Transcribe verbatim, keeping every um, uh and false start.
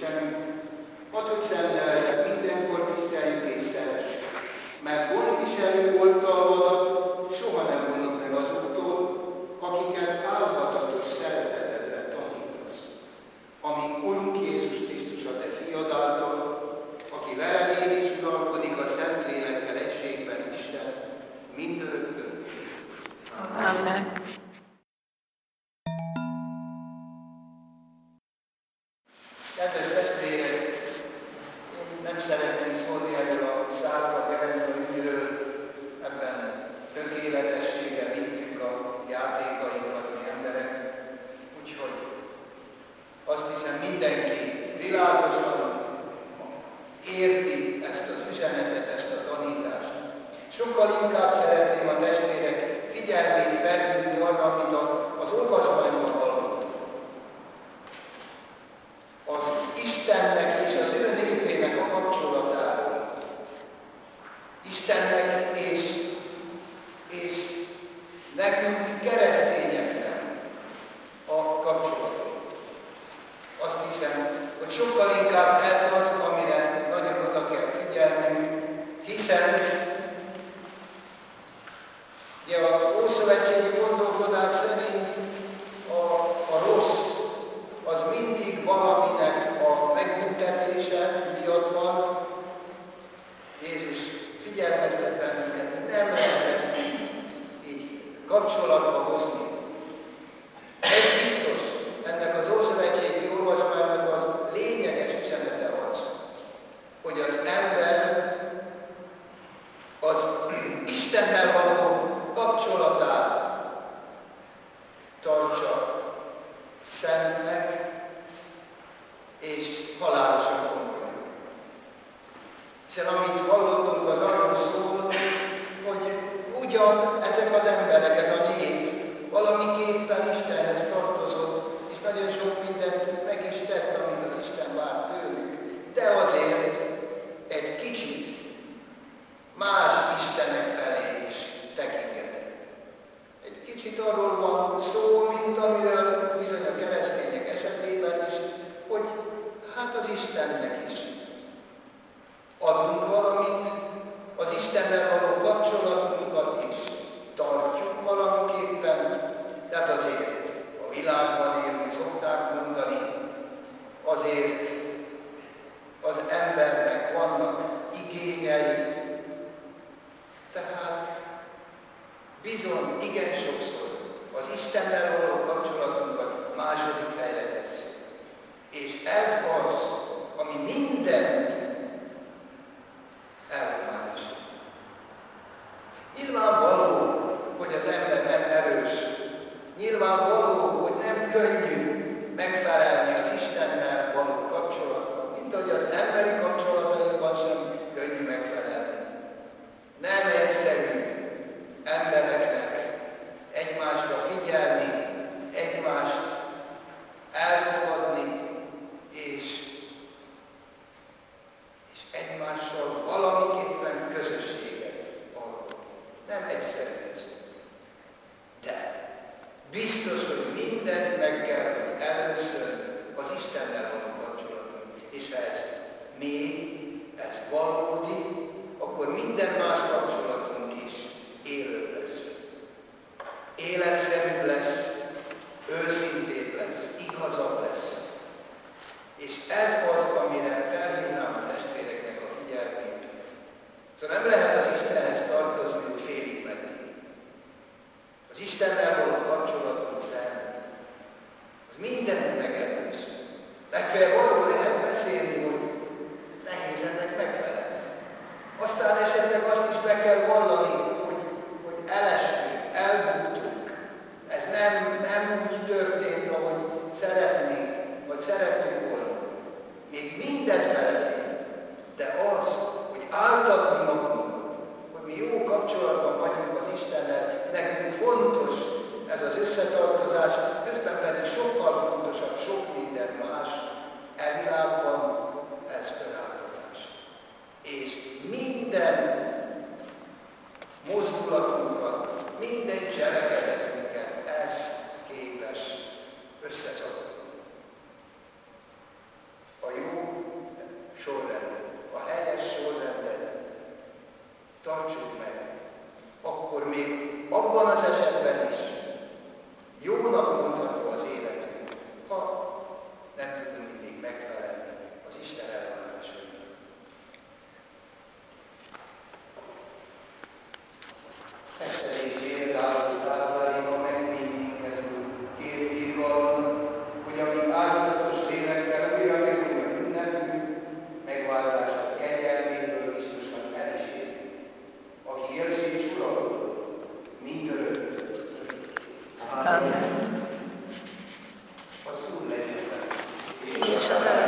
Istenünk, add, hogy szentelj, mindenkor tiszteljük és szeressük, mert gondviselő oltalmadat soha nem vonod meg azoktól, akiket álhatatos szeretetedre tanítasz. Ami Urunk Jézus Krisztus a te fiad által, aki veled él és uralkodik a Szentlélekkel egységben Isten, mindörökkön. Amen. Kedves testvérek, én nem szeretném szólni erről a szárba gerendő ügyről, ebben tökéletességgel vittük a játékainkat mi emberek, úgyhogy azt hiszem mindenki világosan érti ezt az üzenetet, ezt a tanítást. Sokkal inkább szeretném a testvérek figyelmét felhívni arra, amit az olvasmányban hallottunk. Az Istennek és az ő népének a kapcsolatáról. Istennek és, és nekünk keresztényeknek a kapcsolatot. Azt hiszem, hogy sokkal inkább ez az, amire nagyon oda kell figyelnünk, hiszen ugye az ószövetségi gondolkodás szerint a, a rossz az mindig valaminek a megbüntetése miatt van. Jézus figyelmeztet bennünket, hogy nem lehet ezt így, így kapcsolatba hozni. Ez biztos, ennek az ószövetségi olvasmánynak az lényeges üzenete az, hogy az ember az Istennel való kapcsolatát tartsa szentnek és halálosan komolyan. Hiszen amit hallottunk, az arról szól, hogy ugyan ezek az emberek, ez a nép valamiképpen Istenhez tartozott, és nagyon sok mindent meg is tett, amit az Isten várt tőlük, de azért egy kicsit más istenek felé is tekintenek. Egy kicsit arról van szó, mint amiről bizony a keresztények esetében is, hogy hát az Istennek is adunk valamit, az Istennel való kapcsolatunkat is tartjuk valamiképpen, tehát azért a világban élünk, szokták mondani, azért az embernek vannak igényei, tehát bizony, igen sokszor az Istennel való kapcsolatunkat második helyre tesszük. És ez az, ami mindent elmányosít. Nyilvánvaló, hogy az ember nem erős. Nyilvánvaló, hogy nem könnyű megfelelni az Istennel való kapcsolatban, mint ahogy az emberi kapcsolatainkban sem könnyű megfelelni. Nem egyszerű embereknek egymásra figyelni, egymást elfogadni, és, és egymással valamiképpen közösséget alkotni. Nem egyszerű ez. De biztos, hogy mindent meg kell, hogy először az Istennel való kapcsolatunk. És ha ez mély, ez valódi, akkor minden más kapcsolatunk is élő lesz. Életszerű lesz, őszintébb lesz, igazabb lesz. És ez az, amire felhívnám a testvéreknek a figyelmét. Szóval nem lehet az Istenhez tartozni, hogy félig meddig. Az Istennel való kapcsolatunk szent. Az mindent megelőz. Legfeljebb arról lehet beszélni, hogy nehéz ennek megfelelni. Aztán esetleg azt is be kell vallani, hogy, hogy elestünk, elbuktunk. Ez nem, nem úgy történt, ahogy szeretnénk, vagy szerettünk volna. Még mindez mellett, de az, hogy áltatni magunkat, hogy mi jó kapcsolatban vagyunk az Istennel, nekünk fontos ez az összetartozás, közben pedig sokkal fontosabb sok minden más, elvilágban ez önáltatás. És minden mozdulatunkat, minden cselekedetünket ez képes összetartani. A jó abban az esetben is jónak mondható az életünk, ha nem tudunk mindig megfelelni az Isten elvárásainak. Eszterés például távoláléka megvéd minket, két írvalóan, hogy amíg áldozatos lélekkel újra meg újra ünnepünk, megváltását kegyelméből biztosan el is érjük. Aki érzi és uralkodik, mindörökké. Amen. Az Úr legyen velünk. És a